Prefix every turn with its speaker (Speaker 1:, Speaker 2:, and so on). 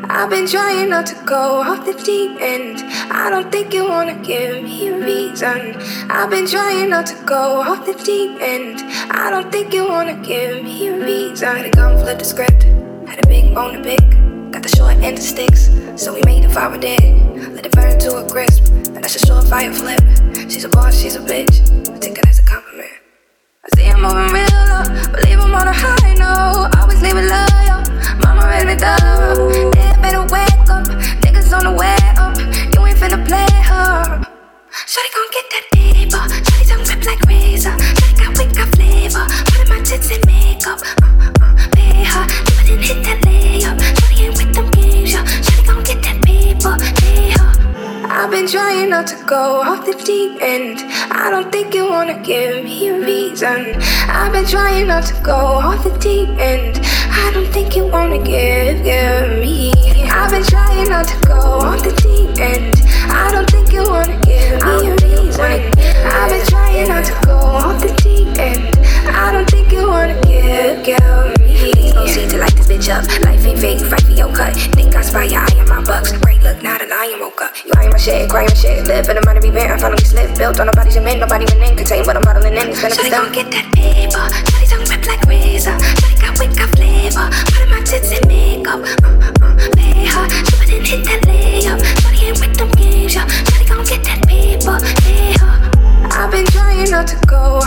Speaker 1: I've been trying not to go off the deep end. I don't think you wanna give me a reason. I've been trying not to go off the deep end. I don't think you wanna give me a reason. Had to come flip the script, had a big bone to pick. Got the short end of sticks, so we made a fire with it. Let it burn to a crisp, and that's a short fire flip. She's a boss, she's a bitch, I take that as a compliment. I see I'm moving real low, believe I'm on a high note. Always leave it loyal, mama raised me thorough. Yeah, better wake up, niggas on the way up. You ain't finna play her. Shawty gon' get that paper, shawty tongue rip like razor. Shawty got wick, got flavor, put in my tits in makeup. Pay her, never didn't hit that layup. Shawty ain't with them games, yo. Shawty gon' get that paper, pay her. I've been trying not to go off the deep end. I don't think you wanna give me a reason. I've been trying not to go off the deep end. I don't think you wanna give me. I've been trying not to go off the deep end. I don't think you wanna give me a reason. I've been trying not to go off the deep end. I don't think you wanna give me. Please proceed to light this bitch up. Life ain't fake, fight for your cut. Think I spy your eye on my bucks. Great look, now the lion woke up. You eyeing my shit, crying my shit. Live for the money be bent, follow me slip. Built on nobody's cement, nobody within. Contain what I'm modeling in. It's gonna be done. Shawty gon' get that paper. Shawty tongue rip like razor. Shawty got wick, got flavor. Put in my tits in makeup. Pay her, she didn't hit that layup. Shawty ain't with them games, yo. Shawty gon' get that paper. Pay her. I've been trying not to go